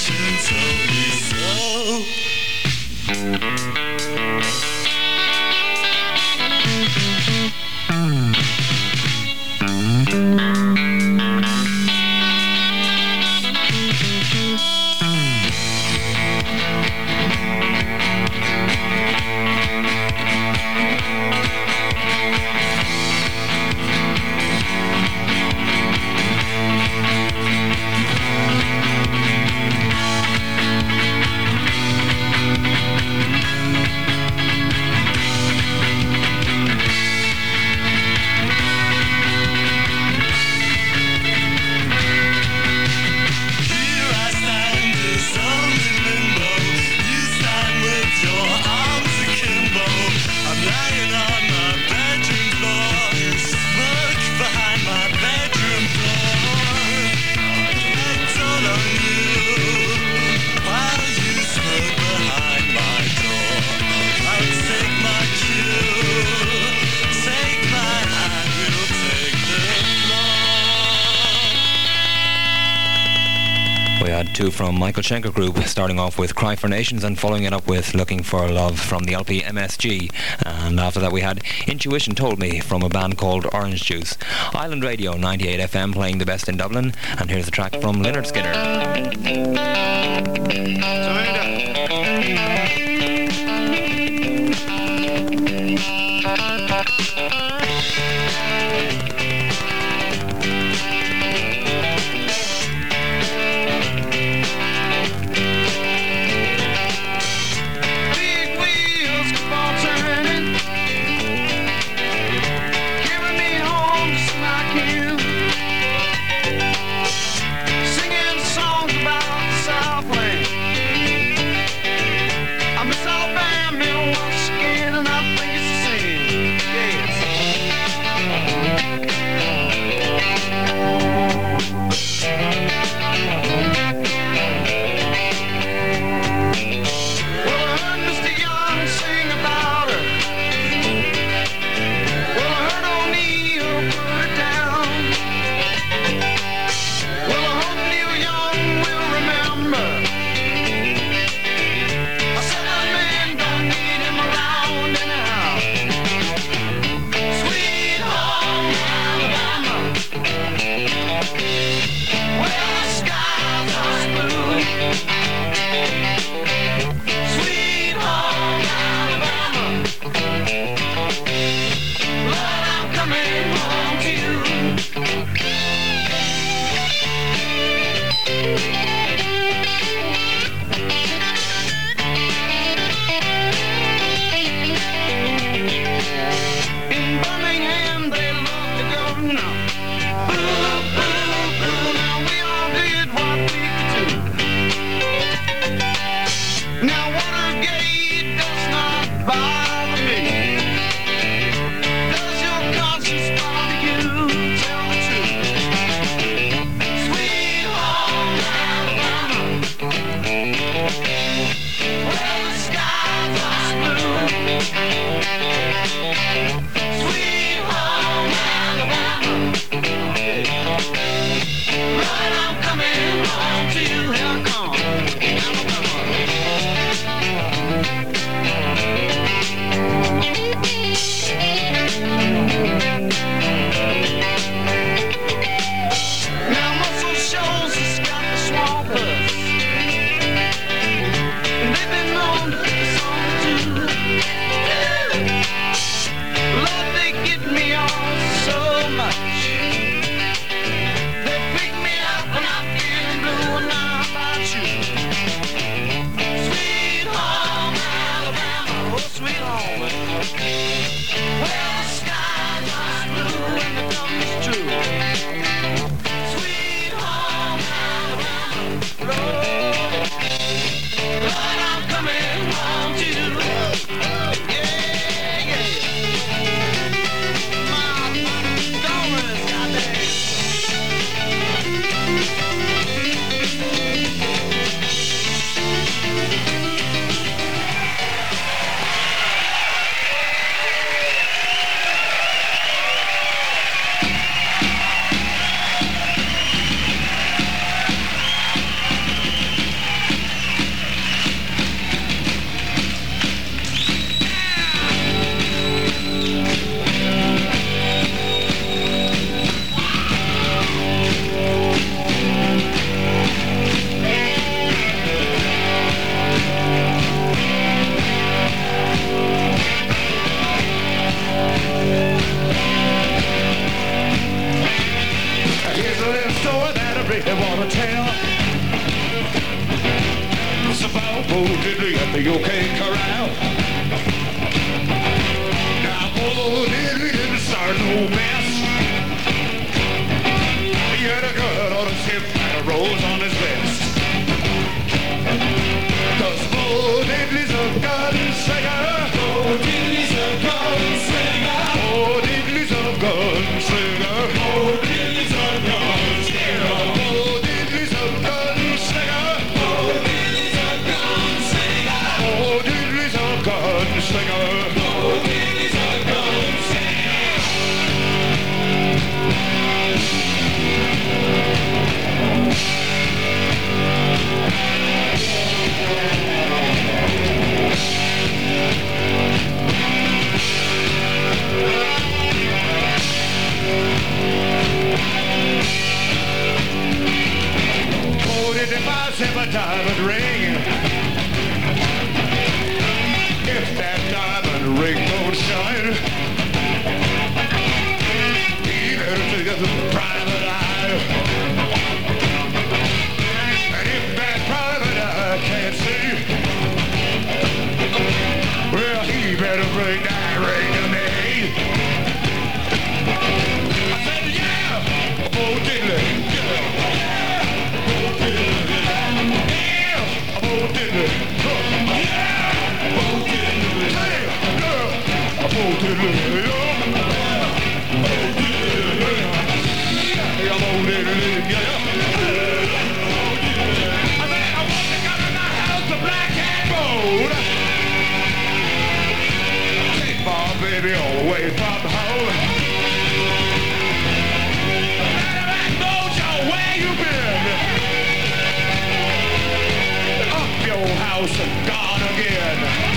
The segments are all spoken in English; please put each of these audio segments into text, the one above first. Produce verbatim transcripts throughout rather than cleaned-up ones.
conscience told me two from Michael Schenker Group, starting off with Cry for Nations and following it up with Looking for Love from the L P M S G. And after that we had Intuition Told Me from a band called Orange Juice. Island Radio ninety-eight F M playing the best in Dublin, and here's a track from Lynyrd Skynyrd. Sweet home Alabama. really wanna tell. It's about Bo Diddley at the OK Corral. Now Bo Diddley didn't start no mess. He had a gun on his hip and a rose on his vest. 'Cause Bo Diddley's a gunslinger. Bo Diddley's a gunslinger. Bo Diddley's a gunslinger. Bo Diddley's a gunslinger. Bo Diddley's a gunslinger. Bo Diddley's a gunslinger. Bo Diddley's a gunslinger. Bo Diddley's a gunslinger. If a diamond ring, if that diamond ring don't shine, he better take it to the private eye. And if that private eye can't see, well, he better bring that ring to me. I said, yeah, Bo Diddley, yeah. Baby, away from home. Mojo, where you been? Up your house and gone again.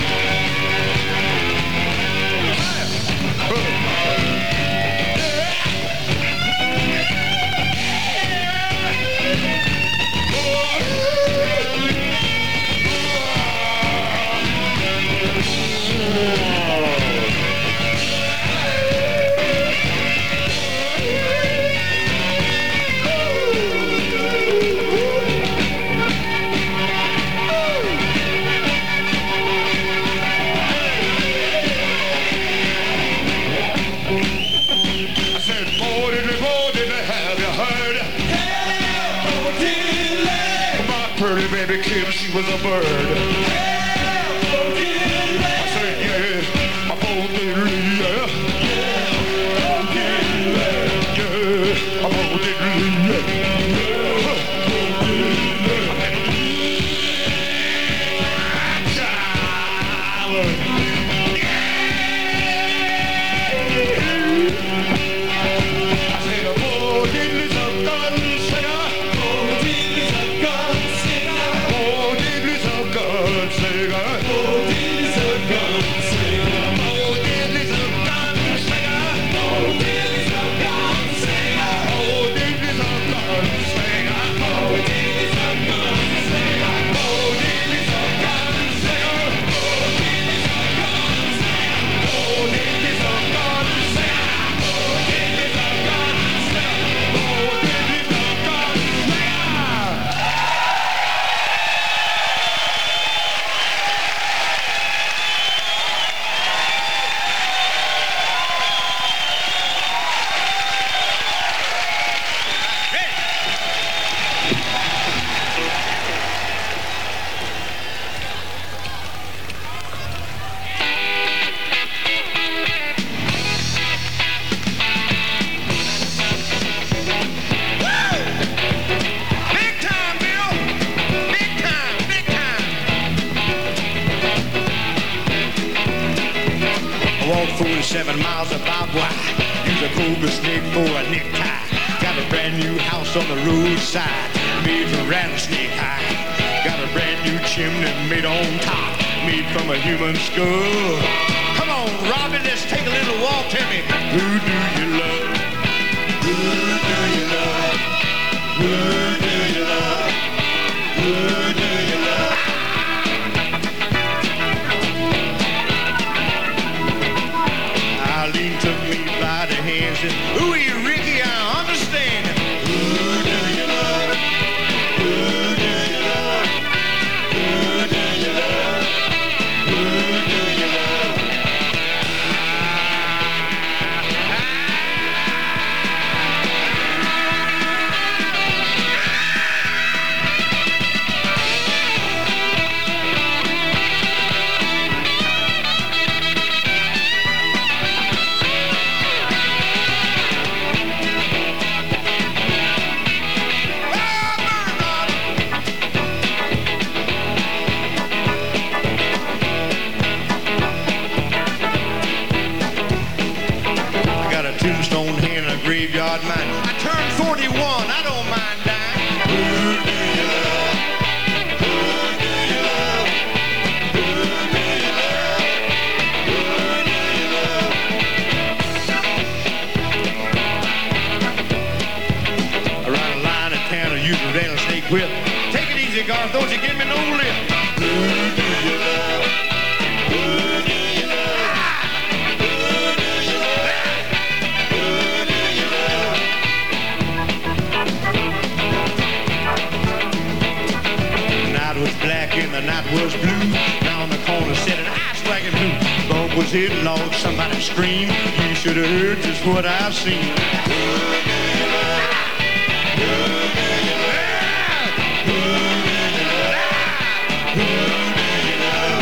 Pretty baby Kim, she was a bird. Yeah, Bo Diddley. I said, yeah, Bo Diddley, yeah. Yeah, Bo Diddley. Yeah, Bo Diddley, yeah. Seven miles of barbed wire. Use a cobra snake for a necktie. Got a brand new house on the roadside, made from rattlesnake hide. Got a brand new chimney made on top, made from a human skull. Come on, Robbie, let's take a little walk. Tell me, who do you love? Who do you love? Who do you love? Who do you love? Eileen took me by the hand and said, ooh, you Ricky, I understand. Who do you love? turn forty-one. I don't mind dying. Who do you love? Who do you love? Who do you love? Who do you love? I run a line in town and use a rattlesnake whip. Take it easy, Garth. Don't you give me no lip. Who do you love? Who do you love? Who do you love? Who do you love? The night was black and the night was blue. Down the corner said an ice wagon blue. Bump was hit, Lord, somebody scream. You should have heard just what I've seen. Who do you love? Who do you love? Who do you love? Who do you love?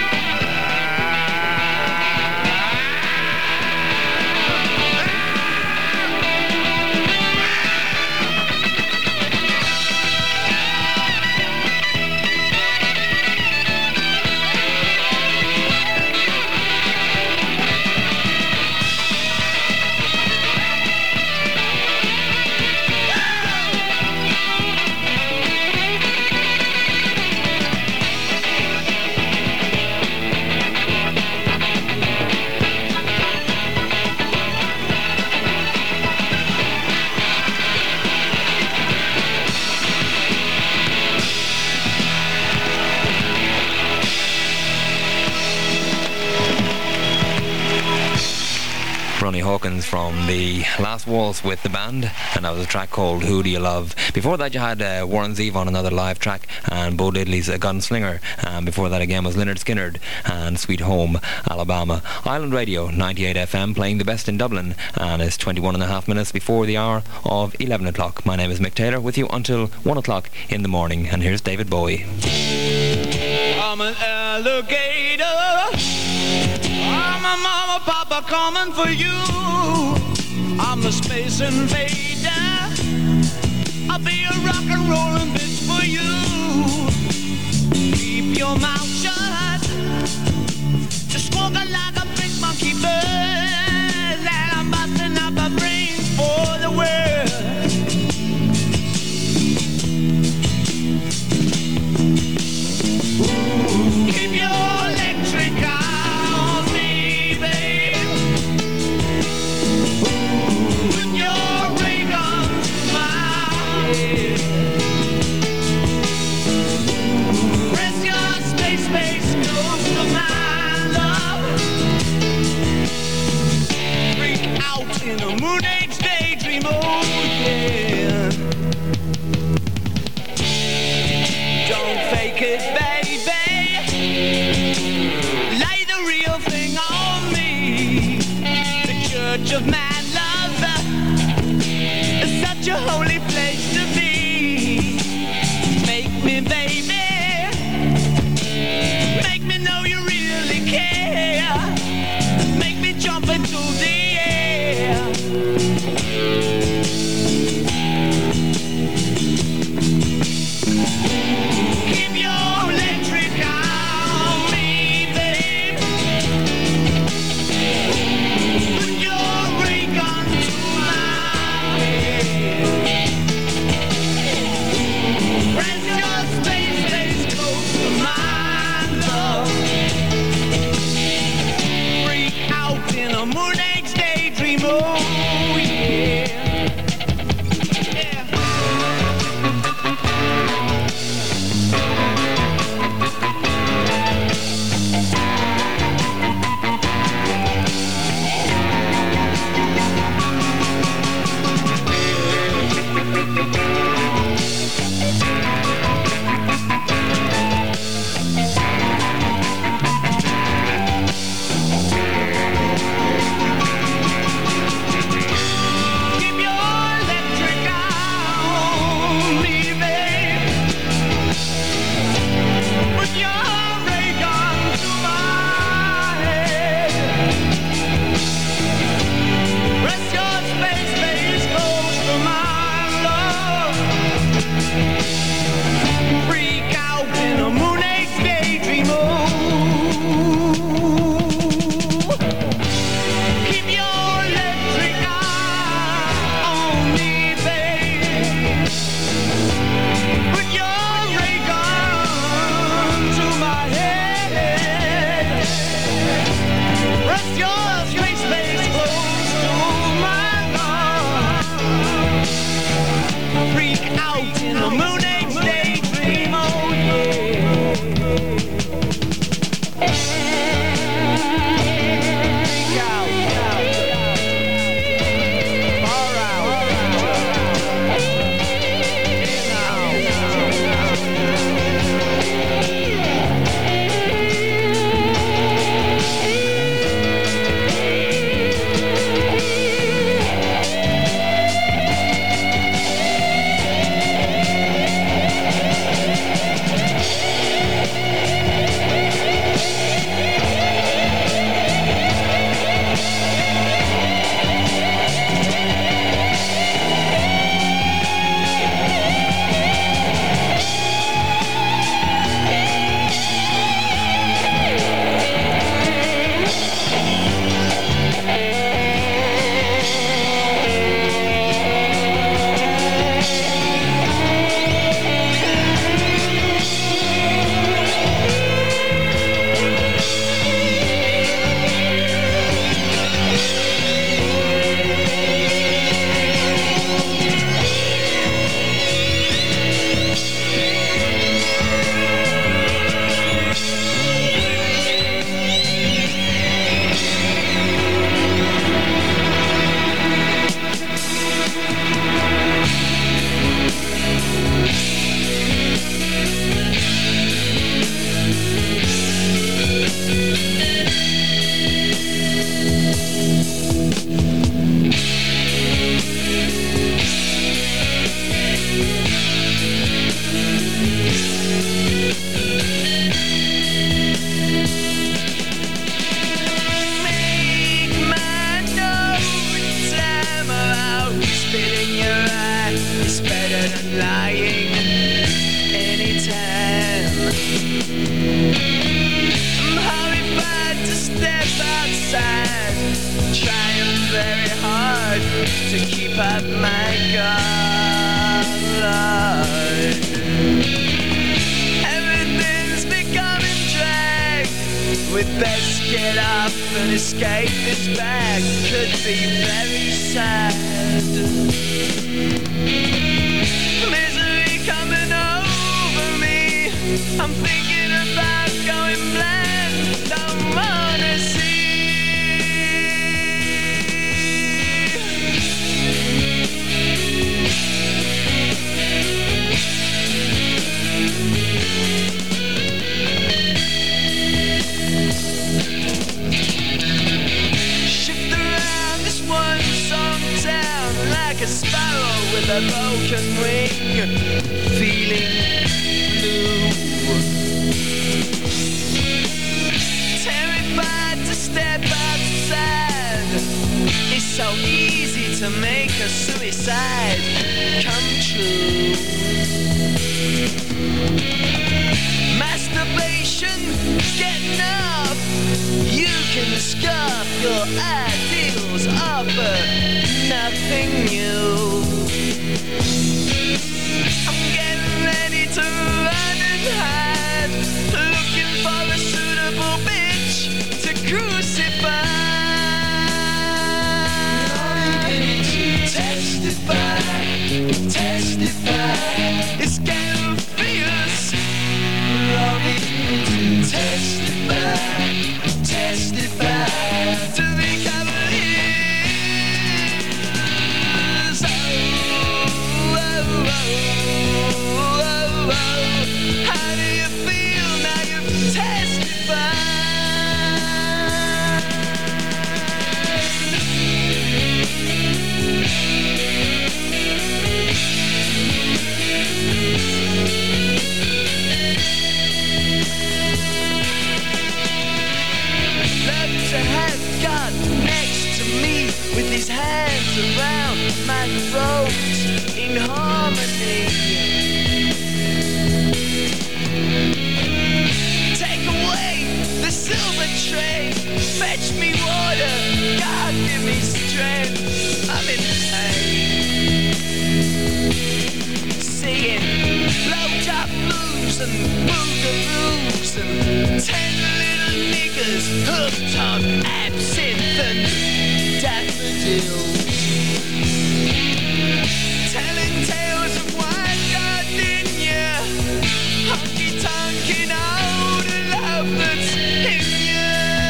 Ronnie Hawkins from the Last Waltz with the band, and that was a track called Who Do You Love. Before that you had uh, Warren Zevon on another live track, and Bo Diddley's A Gunslinger, and before that again was Lynyrd Skynyrd and Sweet Home Alabama. Island Radio ninety-eight F M playing the best in Dublin, and it's twenty-one and a half minutes before the hour of eleven o'clock. My name is Mick Taylor, with you until one o'clock in the morning, and here's David Bowie. I'm an alligator. I'm a mama, papa coming for you. I'm a space invader. I'll be a rock and rollin' bitch for you. Keep your mouth shut. Just smoking like a big monkey bird. And I'm busting up a brains for the world. Keep your electric eye on me, babe. With your ray gun smile. Press your space, my God, everything's becoming drag. We best get up and escape this bag. Could be very sad. Misery coming over me. I'm thinking about going blind. Don't wanna see. Shift around this one song town like a sparrow with a broken wing, feeling blue. Terrified to step outside. It's so easy to make a suicide come true. Masturbation, getting up. You can scarf your ideals up, but nothing new. I'm getting ready to run and hide, looking for a suitable bitch to crucify. Testify, testify. It's getting fierce. Testify, testify to the cavaliers. Oh, oh, oh, oh, oh, oh. How do you feel now you've testified? To have God next to me with his hands around my throat in harmony. Take away the silver tray, fetch me water, God give me strength. I'm in pain. Singing low-top blues and boogaroos and ten little niggas hooked on absinthe and daffodils, telling tales of white gardenia, honky-tonkin' all the love that's in you.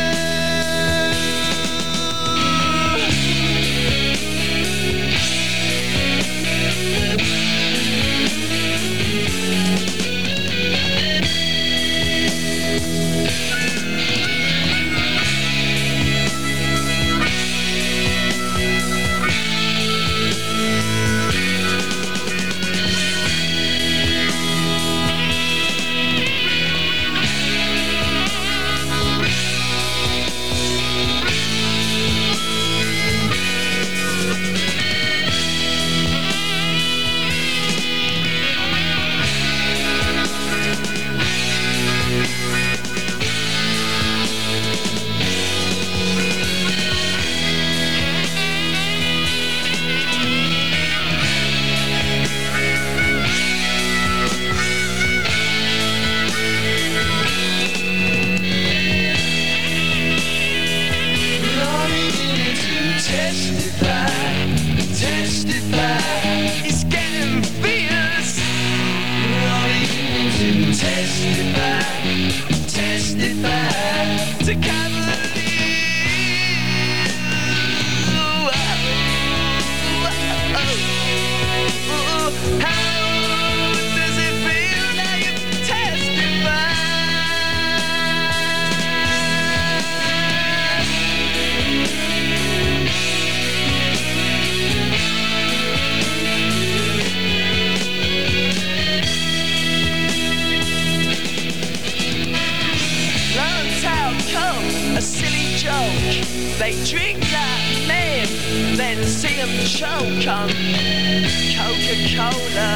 They drink like men, then see them choke on Coca-Cola.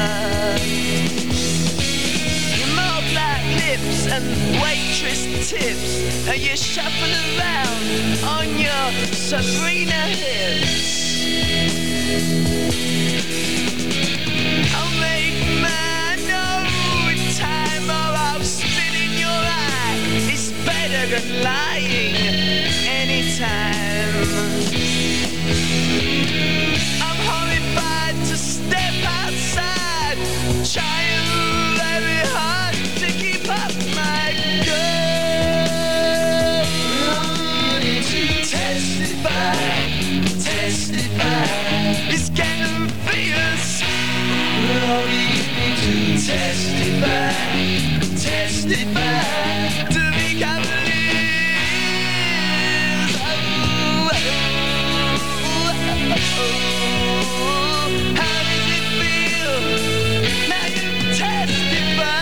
You mouth like lips and waitress tips, and you shuffle around on your Sabrina hips. I'll make man know time or I'll spit in your eye. It's better than lying anytime. I'm horrified to step outside, trying very hard to keep up my girl. Testify, testify, it's getting fierce. Testify, testify, to be cavaliers. Oh, oh, oh, oh. How does it feel? Now you testify.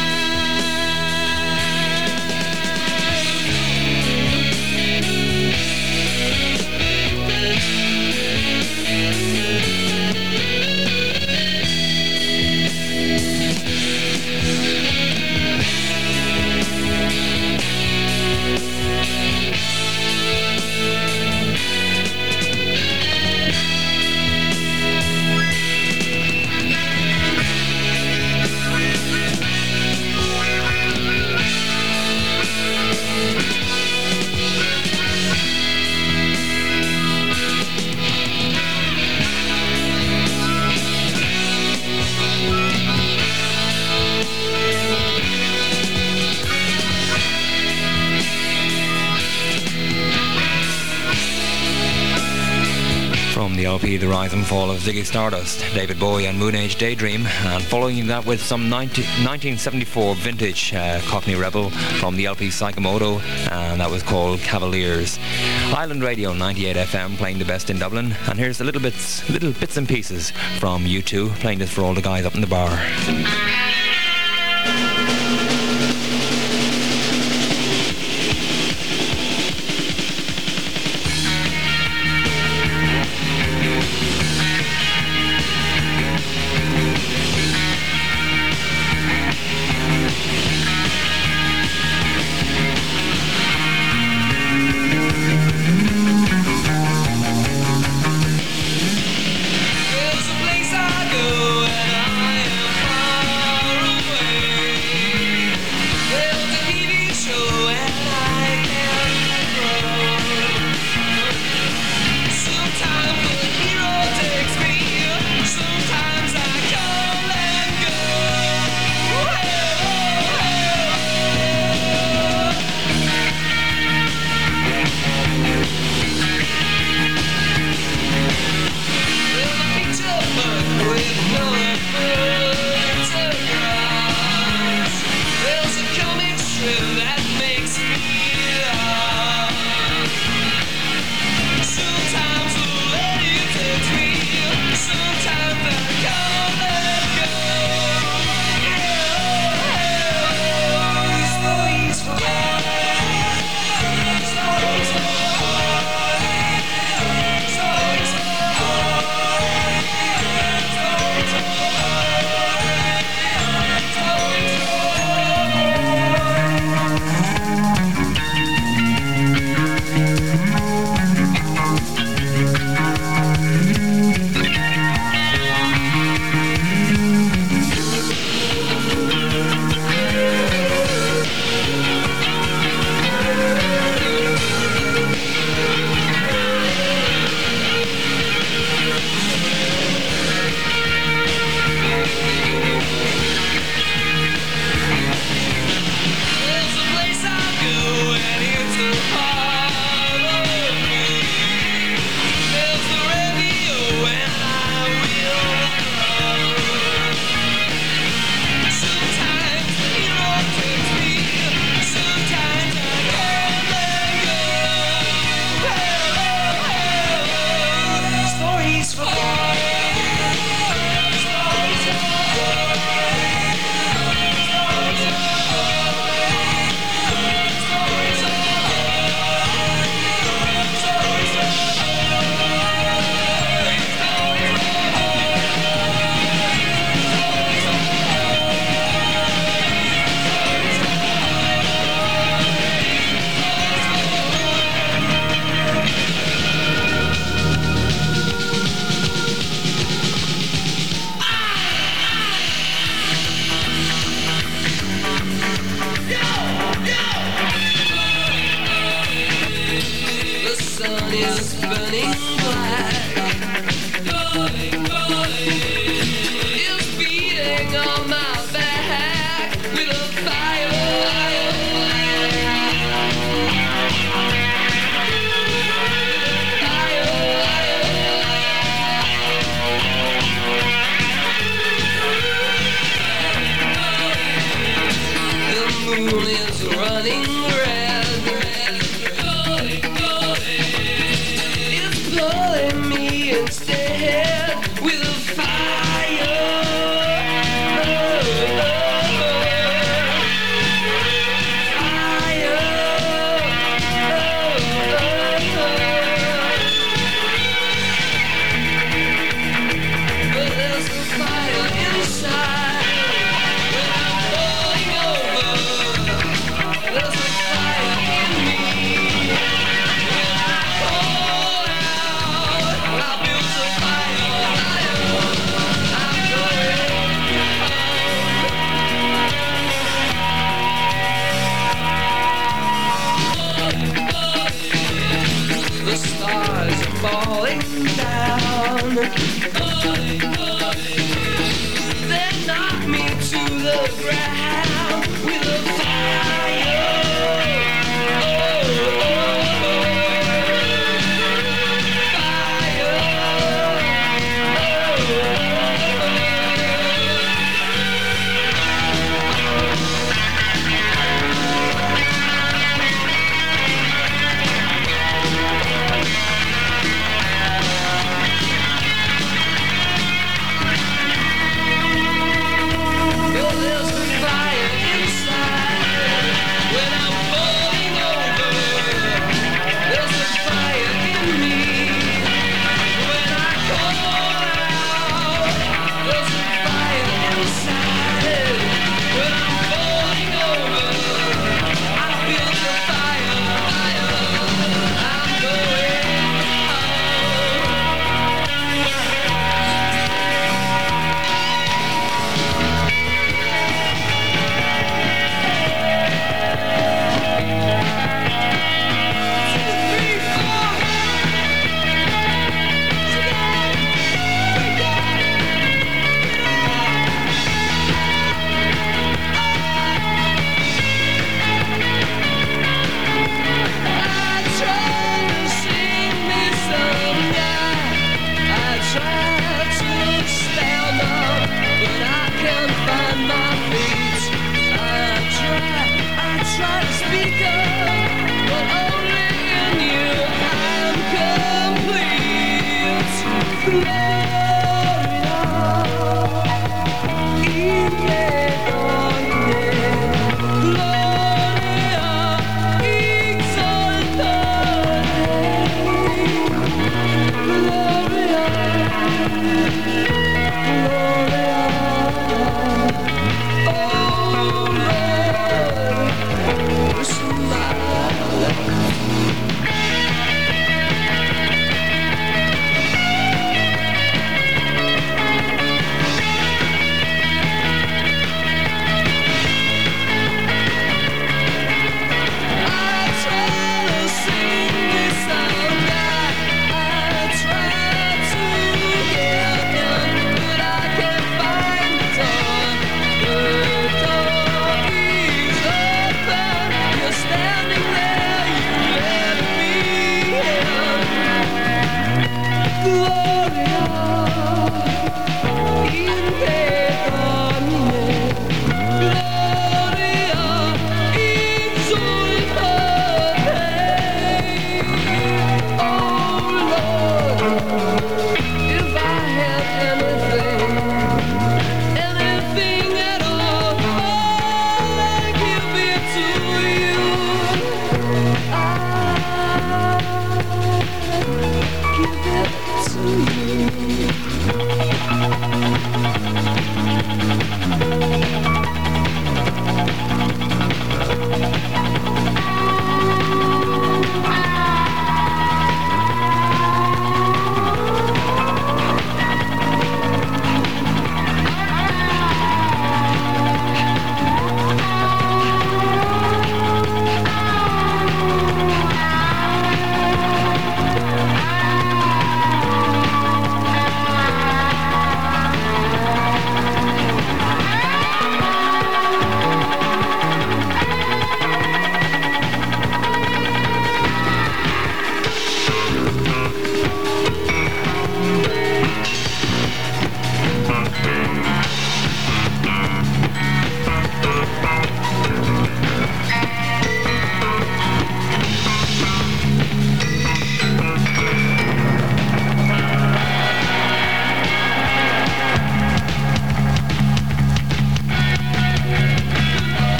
From the L P The Rise and Fall of Ziggy Stardust, David Bowie and Moon Age Daydream, and following that with some nineteen seventy-four vintage uh, Cockney Rebel from the L P Psychomoto, and that was called Cavaliers. Island Radio ninety-eight F M playing the best in Dublin, and here's the little bits, little bits and pieces from U two, playing this for all the guys up in the bar. There's a place I go and I am fine.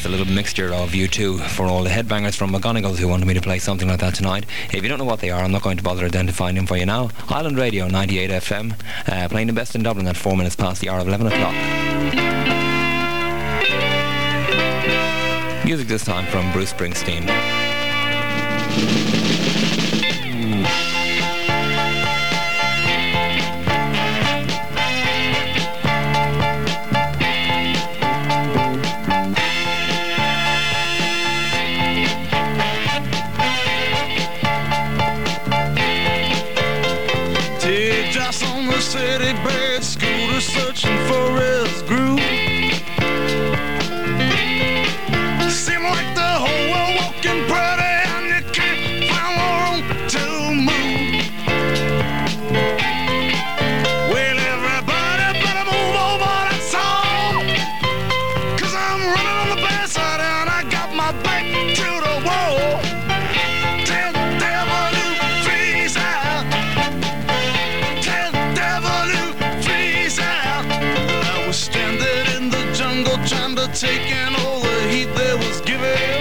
a little mixture of U two for all the headbangers from McGonagall who wanted me to play something like that tonight. If you don't know what they are, I'm not going to bother identifying them for you now. Island Radio ninety-eight F M, uh, playing the best in Dublin at four minutes past the hour of eleven o'clock. Music this time from Bruce Springsteen. Teardrops on the city bed, scooter searching for his groove. Seem like the whole world walking pretty and you can't find room to move. Well, everybody better move over that song, 'cause I'm running on the bad side and I got my back to the wall. Tell the devil to freeze out. Tell the devil to freeze out. I was stranded in the jungle trying to take in all the heat there was given.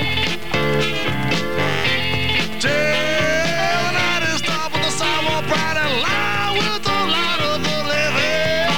Till the night is dark with the sidewalk bright and light with the light of the living.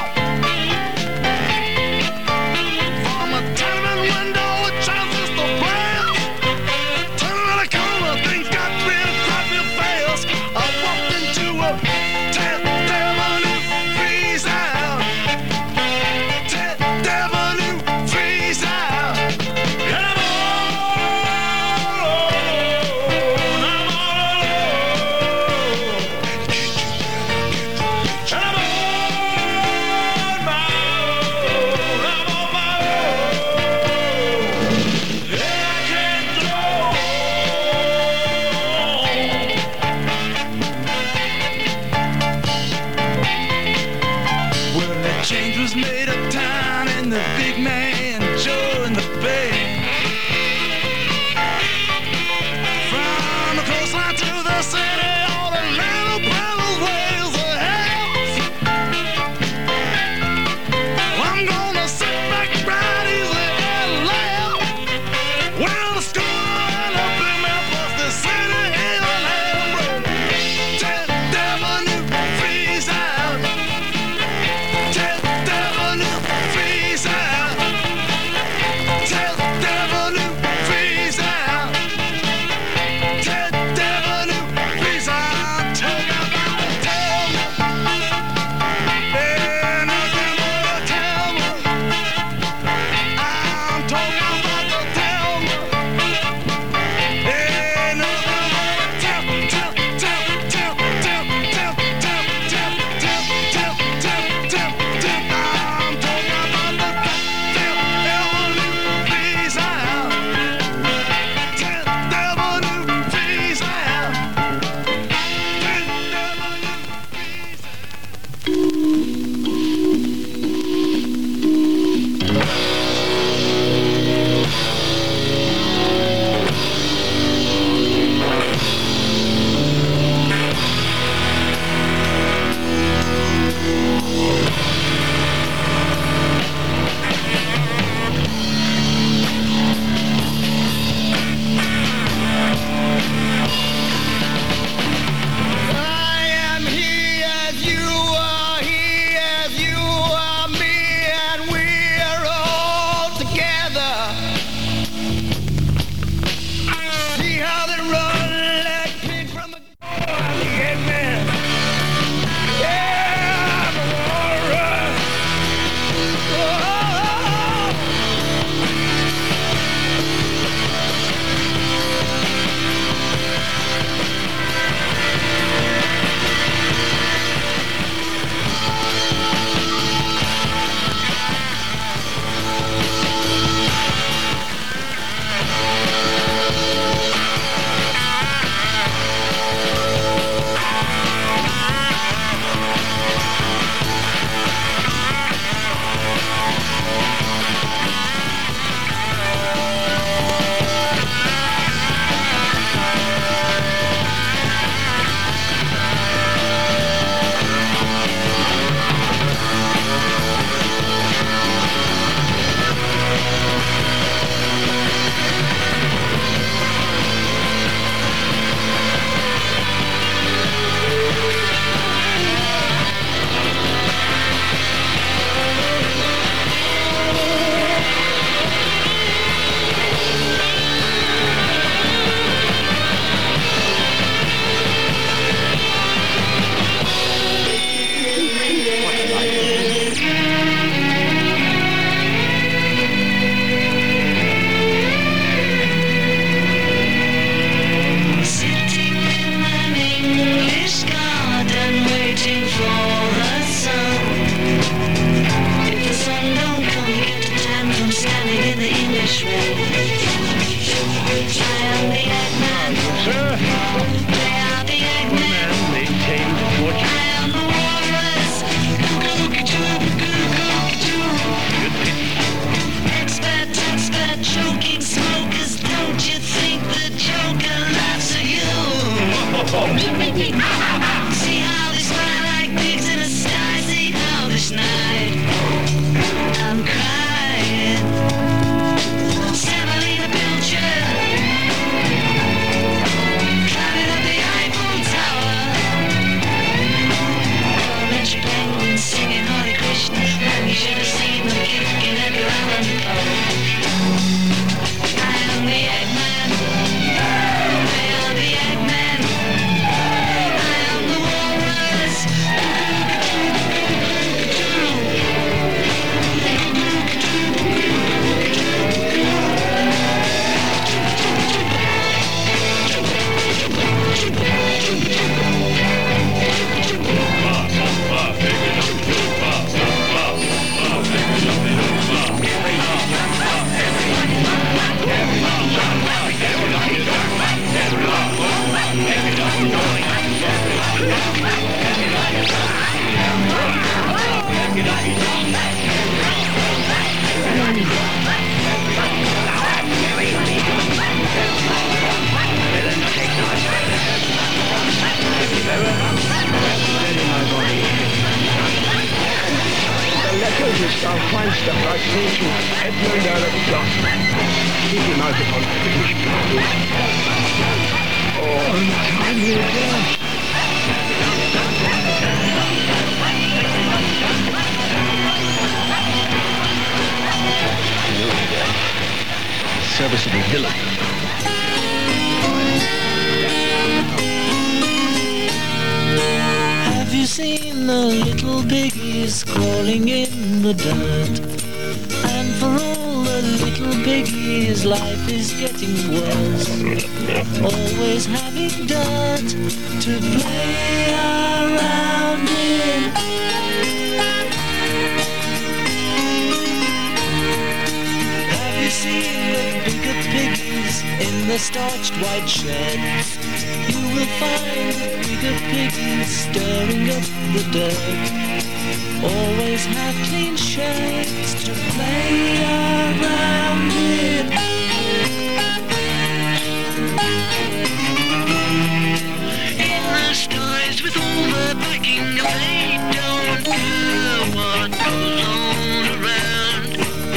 From a tenement window it transistor blast. Turning around the corner things got real crap real fast. I walked into a tell the devil to freeze out. Tell the devil to freeze out. And I'm all alone, I'm all alone. And I'm on my own, I'm on my own. Yeah, I can't go on. Well, that change was made uptown in the big man Joe in the band. From the coastline to the city, all the little brothers ways of house. I'm gonna sit back right easy and laugh. Well, the school up in Memphis, the city is an amber. Tell the devil to freeze out. Tell the devil to freeze out. just uh, fine stuff like painting Edmund Alexander. Keep your mouth upon the position. Oh, untimely death. Serviceable villain. Have you seen the little piggies crawling in the dirt? And for all the little piggies, life is getting worse. Always having dirt to play around in. Have you seen the bigger piggies in the starched white sheds? You will find the bigger piggies stirring up the dirt. Always have clean sheds to play around in. In the skies with all the packing, they don't care what goes on around.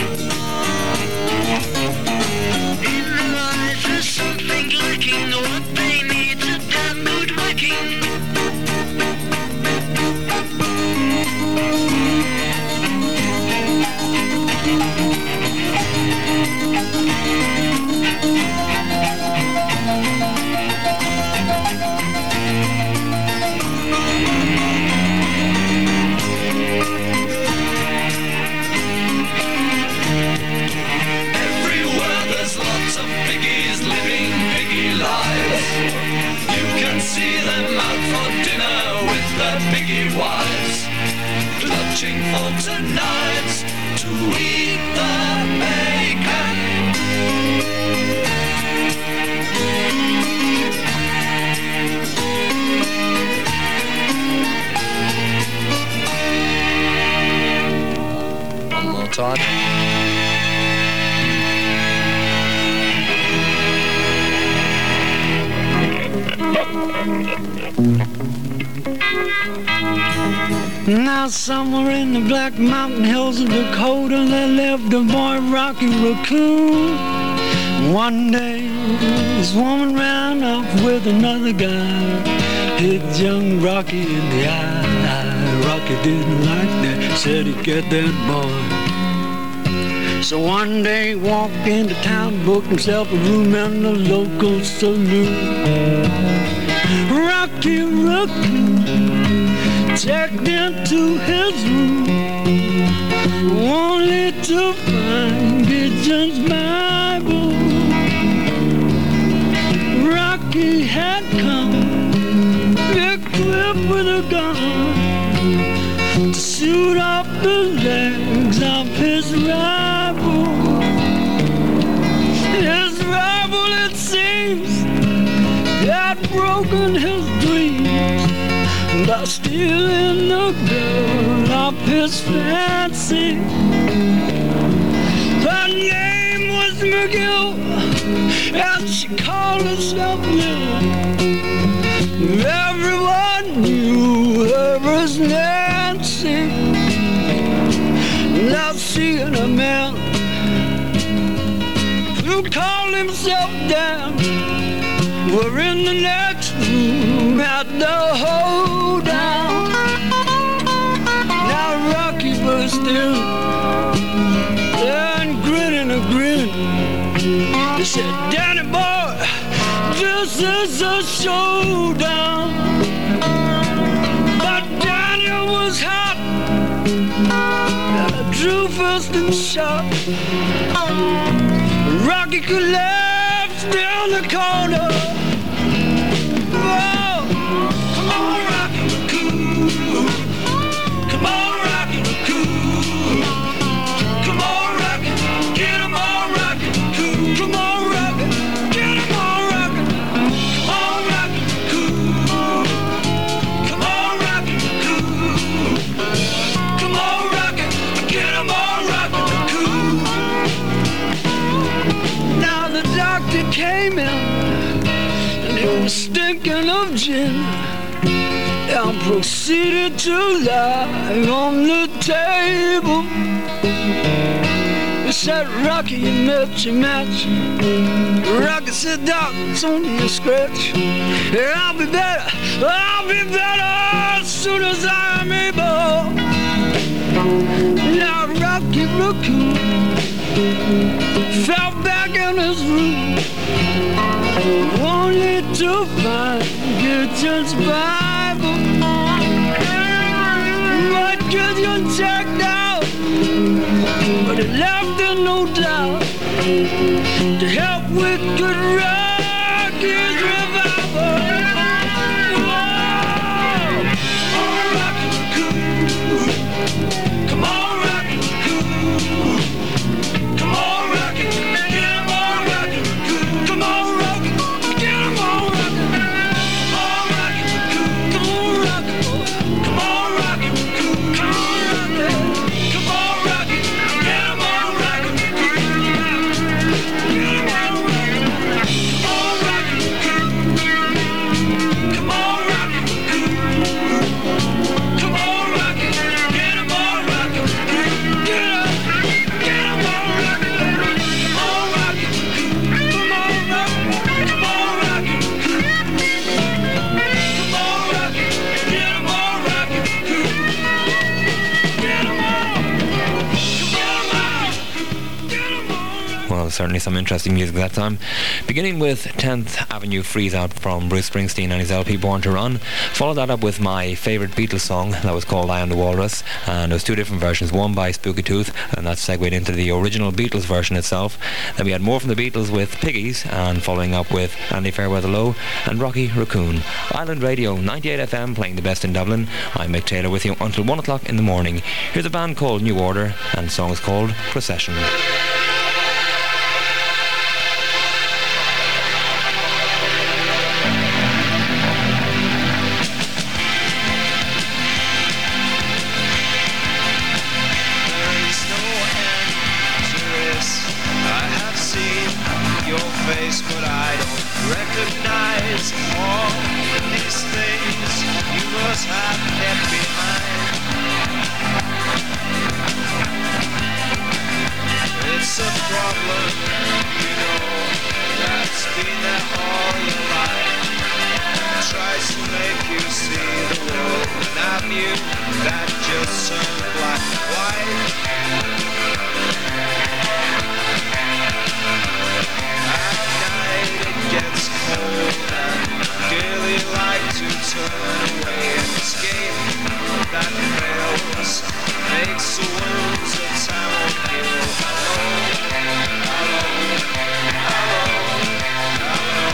In their eyes there's something lacking, what they need's a damn good whacking. Everywhere there's lots of piggies living piggy lives. You can see them out for dinner with their piggy wives, clutching for tonight to eat the bacon. One more time. Now somewhere in the Black Mountain Hills of Dakota there lived a boy, Rocky Raccoon. One day this woman ran off with another guy, hit young Rocky in the eye. Rocky didn't like that, said he'd get that boy. So one day he walked into town, booked himself a room in the local saloon. Rocky Raccoon checked into his room, only to find Gideon's Bible. Rocky had come equipped with a gun to shoot off the legs of his rival. His rival, it seems, had broken his dreams by stealing the girl of his fancy. Her name was McGill, and she called herself Lily. Everyone knew her as Nancy. Now she and a man who called himself Dan were in the next room at the hoedown. Now Rocky burst in and grinning a grin. He said, Danny boy, this is a showdown. But Daniel was hot, and I drew first and shot. Rocky collapsed down the corner. Whoa, come on, Rocky Raccoon. Come on, Rocky Raccoon. Come on, Rocky, get him on, Rocky Raccoon. Come on, Rocky, get him on, Rocky. Come on, Rocky Raccoon. Come on, Rocky Raccoon. Come on, Rocky, get him on, Rocky Raccoon. Now the doctor came in, and he was stinking of gin, and proceeded to lie on the table. said, Rocky, you met your match. Rocky said, Doc, it's only a scratch. Yeah, I'll be better, I'll be better as soon as I'm able. Now Rocky Raccoon fell back in his room, only to find Gideon's Bible. But Gideon checked out, but it left him no doubt to help with good Rocky's revival. Whoa. Oh, Rocky Raccoon. Come on, Rocky Raccoon. Come on, Rocky. Get him on, Rocky Raccoon. Come on, Rocky. Get him on, Rocky. Come on, Rocky Raccoon. Come on, Rocky. Come on, Rocky Raccoon. Come on, Rocky. Come on, Rocky. Get him on, Rocky Raccoon. Get him on, Rocky. Come on, Rocky Raccoon. Come on, Rocky Raccoon. Come on, Rocky. Get him on, Rocky. Get up. Get him on, Rocky. Come on, Rocky. Come on, Rocky. Come on, Rocky. Come on, Rocky. Get him on, Rocky. Get him on. Come on, get him on. Well, certainly some interesting music that time. Beginning with tenth Avenue Freeze Out from Bruce Springsteen and his L P Born to Run. Followed that up with my favourite Beatles song that was called I Am the Walrus, and there was two different versions, one by Spooky Tooth, and that segued into the original Beatles version itself. Then we had more from the Beatles with Piggies, and following up with Andy Fairweather Low and Rocky Raccoon. Island Radio ninety-eight F M playing the best in Dublin. I'm Mick Taylor with you until one o'clock in the morning. Here's a band called New Order, and the song is called Procession. There is no end to this. I have seen your face, but I don't recognize all of these things you must have left behind. It's a problem, you know, that's been there all your life. Tries to make you see the world without you, that just turned black and white. At night it gets cold and really like to turn away and escape. That fails, makes the wounds of town heal. Hello, hello, hello,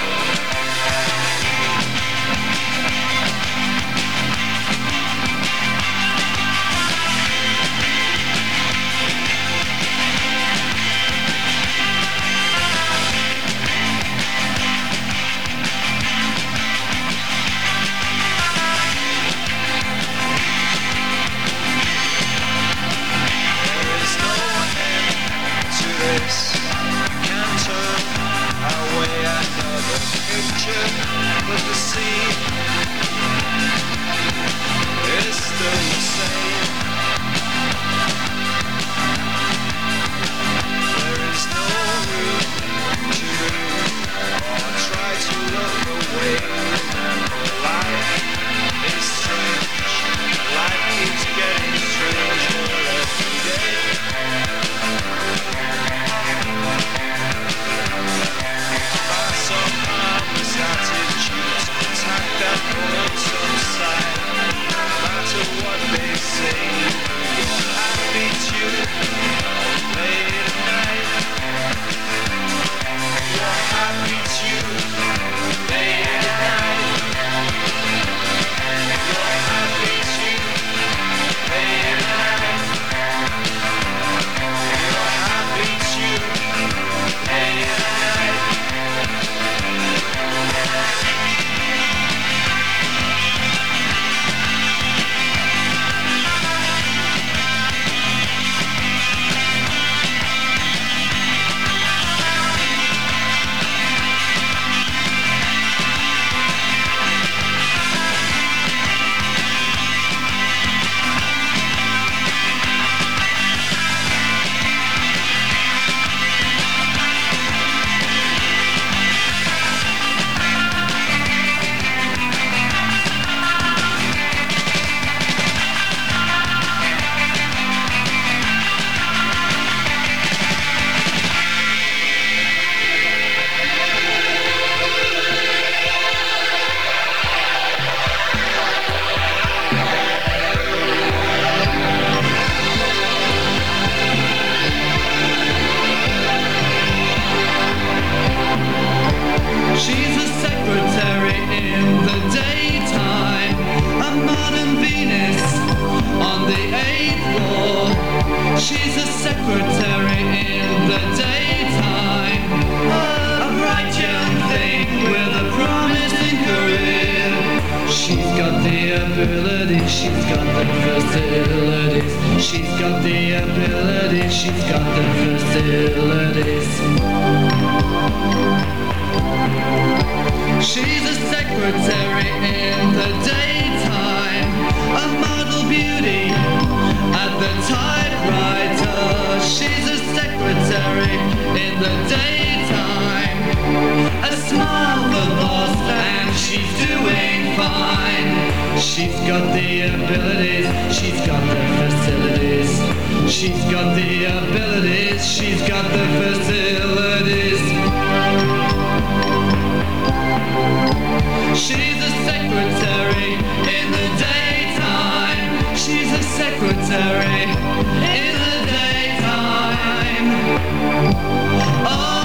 picture, but the scene is still the same. There is no room to move or try to look away. Remember, life is strange. Life keeps getting stranger every day. Attitudes attack that voice on side. No matter what they say, She's a secretary in the daytime, a bright young thing with a promising career. She's got the ability, she's got the facilities. She's got the ability, she's got the facilities. She's a secretary in the daytime, a model beauty at the typewriter. She's a secretary in the daytime, a smile for boss, and she's doing fine. She's got the abilities, she's got the facilities. She's got the abilities, she's got the facilities. She's a secretary in the daytime. She's a secretary in the daytime. Oh.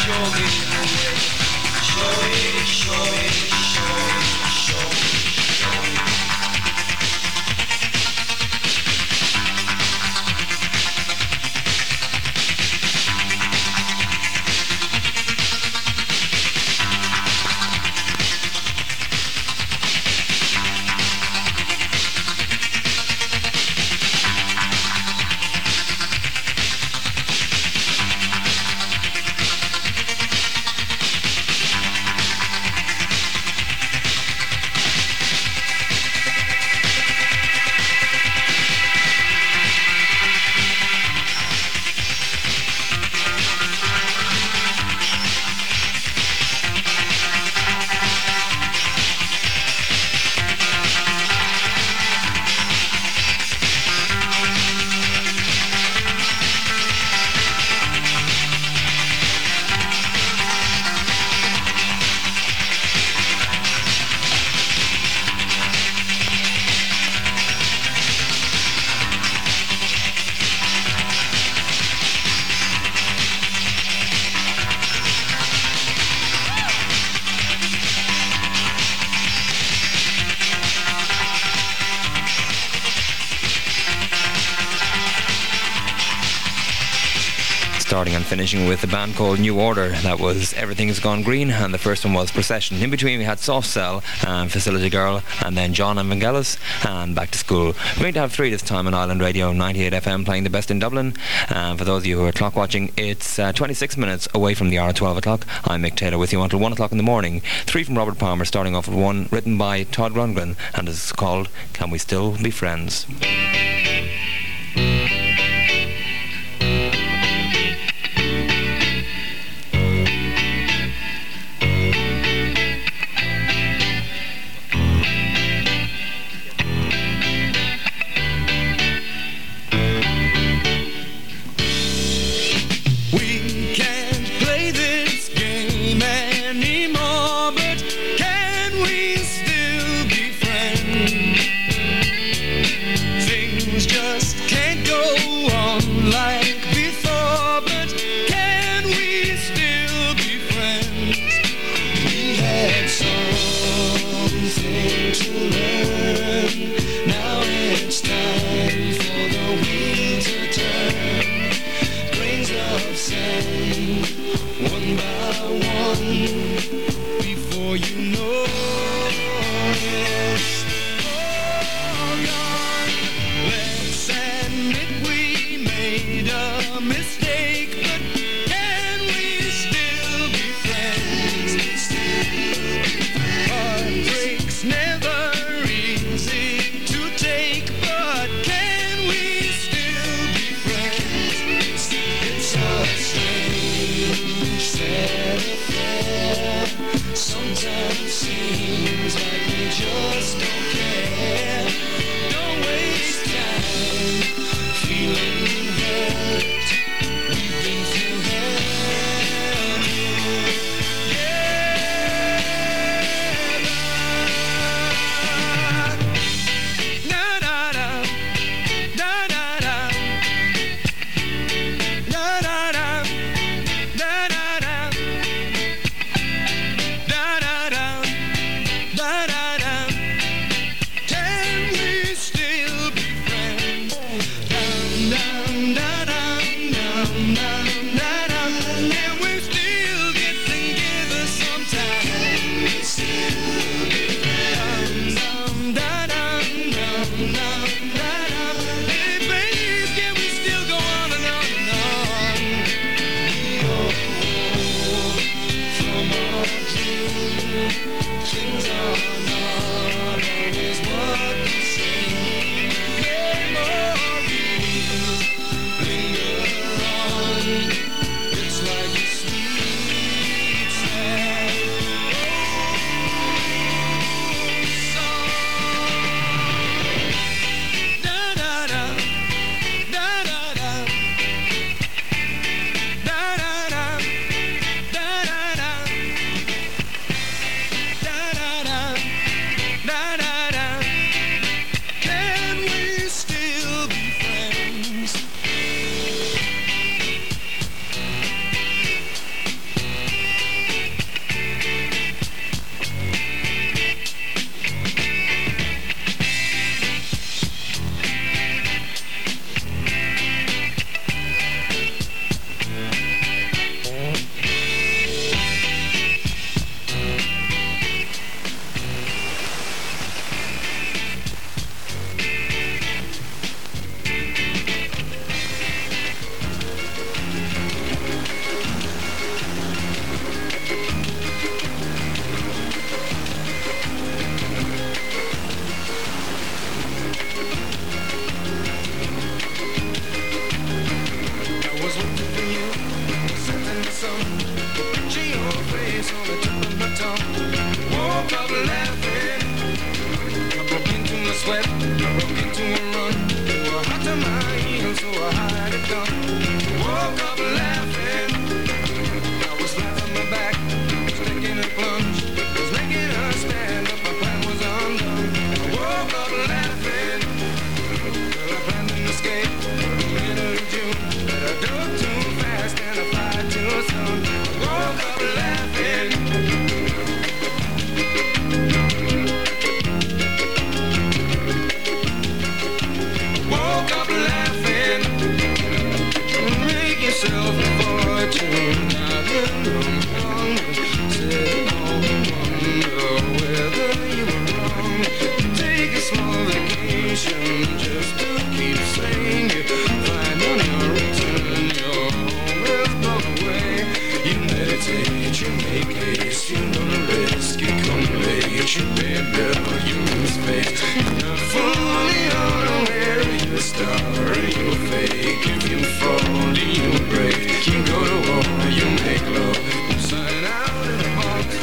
show me the way. Show me, show me, show me, show me, show me. Starting and finishing with a band called New Order. That was Everything's Gone Green, and the first one was Procession. In between we had Soft Cell and Facility Girl, and then John and Vangelis and Back to School. We're going to have three this time on Island Radio ninety-eight F M, playing the best in Dublin. And for those of you who are clock watching, it's uh, twenty-six minutes away from the hour of twelve o'clock. I'm Mick Taylor with you until one o'clock in the morning. Three from Robert Palmer, starting off with one written by Todd Rundgren, and it's called Can We Still Be Friends? make haste, you run a risk, you come late, you pay a bill, you lose face. You're not fully unaware, you're a star, you're fake. If you fall, you break, you go to war, you make love, you sign out in a box.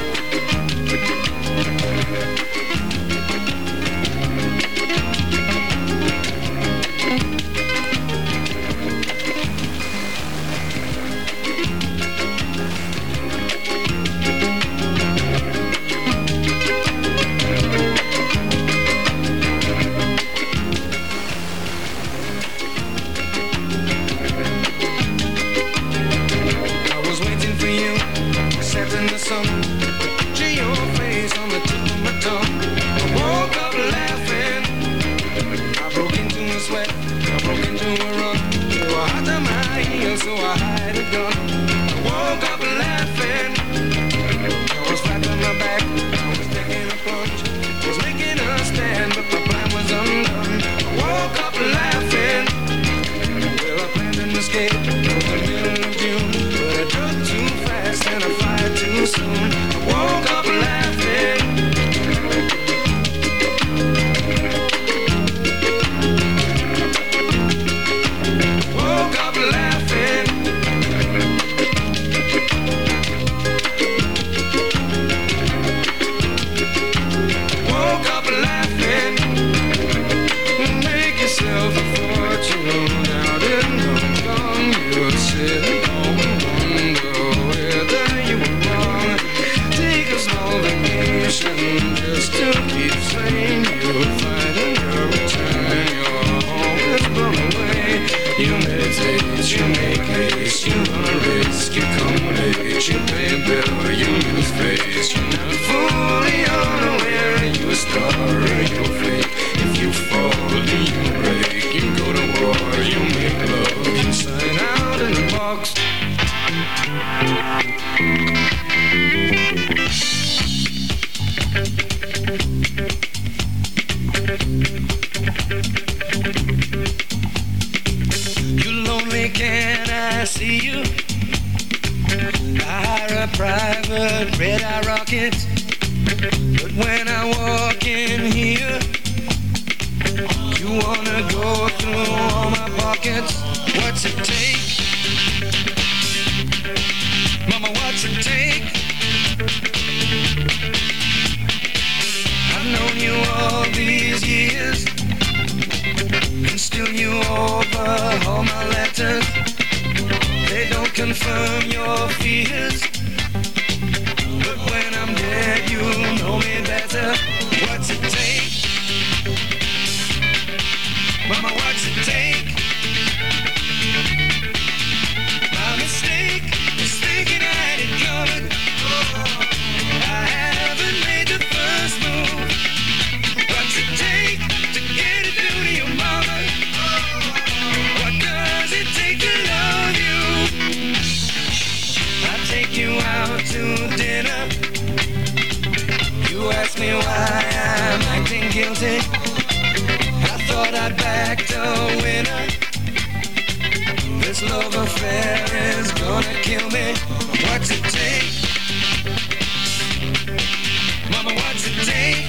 In the sun, to your face on the tip of my tongue. I woke up laughing, I broke into a sweat, I broke into a run. You were hot to my heels, so I had a gun. I woke up laughing, I was flat on my back, I was taking a plunge, I was making a stand, but my plan was undone. I woke up laughing, well I planned an escape, it was the middle of June, but I drove too fast and I fired too soon. I woke up laughing. Woke up laughing. Woke up laughing. Make yourself a fortune out in Hong Kong. You'll sit home and wonder whether you were wrong. Take a small vacation just to keep sane. You'll find in your return your home is blown away. You meditate, you make haste, you run a risk, you come late, you pay a bill, you lose face. You're not fully unaware, you a star, you're fake. If you fall, you break, you go to war, you make love, you sign out in the box. You lonely, can I see you? I hire a private red-eye rocket, but when I walk in here, you wanna go through all my pockets. What's it take? Mama, what's it take? I've known you all these years, and still you overhaul my letters. They don't confirm your fears, but when I'm dead, you know me better. What's it take? Mama, what's it take? My mistake is thinking I had it covered. I haven't made the first move. What's it take to get it through to your mama? What does it take to love you? I take you out to dinner. You ask me why I'm acting guilty. I thought I'd backed a winner. This love affair is gonna kill me. What's it take? Mama, what's it take?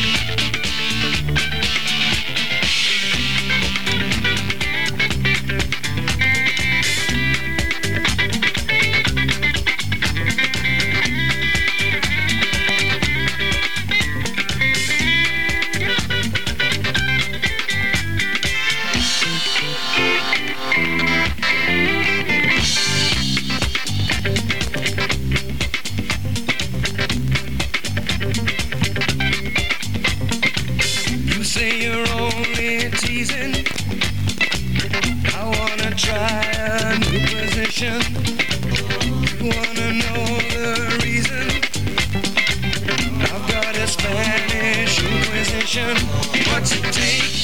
What's it take?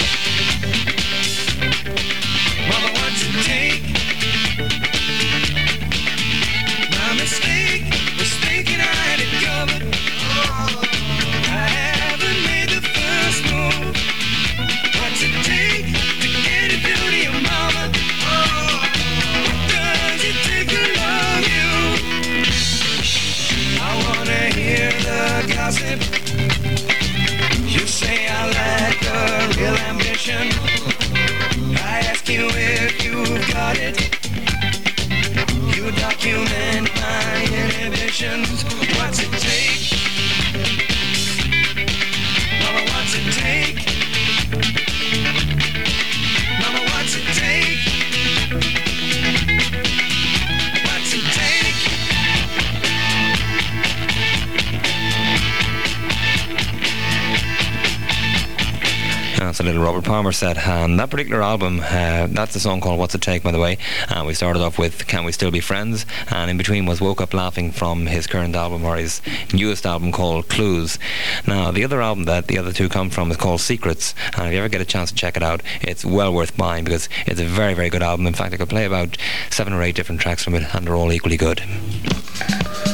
Mama, what's it take? My mistake was thinking I had it covered. I haven't made the first move. What's it take to get it through to your mama? What does it take to love you? I gossip. You say I lack a real ambition. I ask you if you've got it. You document my inhibitions. What's it take? Mama, what's it take? Mama, what's it take? What's it take? That's a little Robert Palmer set, and that particular album, uh, that's a song called What's It Take, by the way. And uh, we started off with Can We Still Be Friends, and in between was Woke Up Laughing from his current album, or his newest album called Clues. Now, the other album that the other two come from is called Secrets, and if you ever get a chance to check it out, it's well worth buying, because it's a very, very good album. In fact, I could play about seven or eight different tracks from it, and they're all equally good.